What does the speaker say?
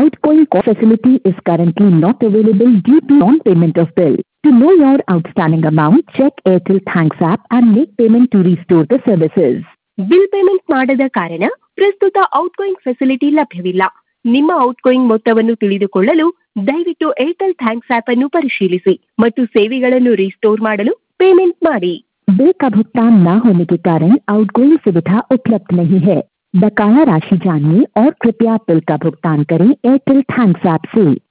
outgoing facility is currently not available due to non-payment of bill. To know your outstanding amount, check Airtel Thanks app and make payment to restore the services. Bill payment ಮಾಡದ ಕಾರಣ ಪ್ರಸ್ತುತ outgoing facility ಲಭ್ಯವಿಲ್ಲ. ನಿಮ್ಮ outgoing ಮೊತ್ತವನ್ನು ತಿಳಿದುಕೊಳ್ಳಲು ದಯವಿಟ್ಟು Airtel thanks app ಅನ್ನು ಪರಿಶೀಲಿಸಿ ಮತ್ತು ಸೇವೆಗಳನ್ನು ರಿಸ್ಟೋರ್ ಮಾಡಲು ಪೇಮೆಂಟ್ ಮಾಡಿ. बिल का भुगतान न होने के कारण आउटगोइंग सुविधा उपलब्ध नहीं है. बकाया राशि जानिए और कृपया बिल का भुगतान करें एयरटेल थैंक्स ऐप से.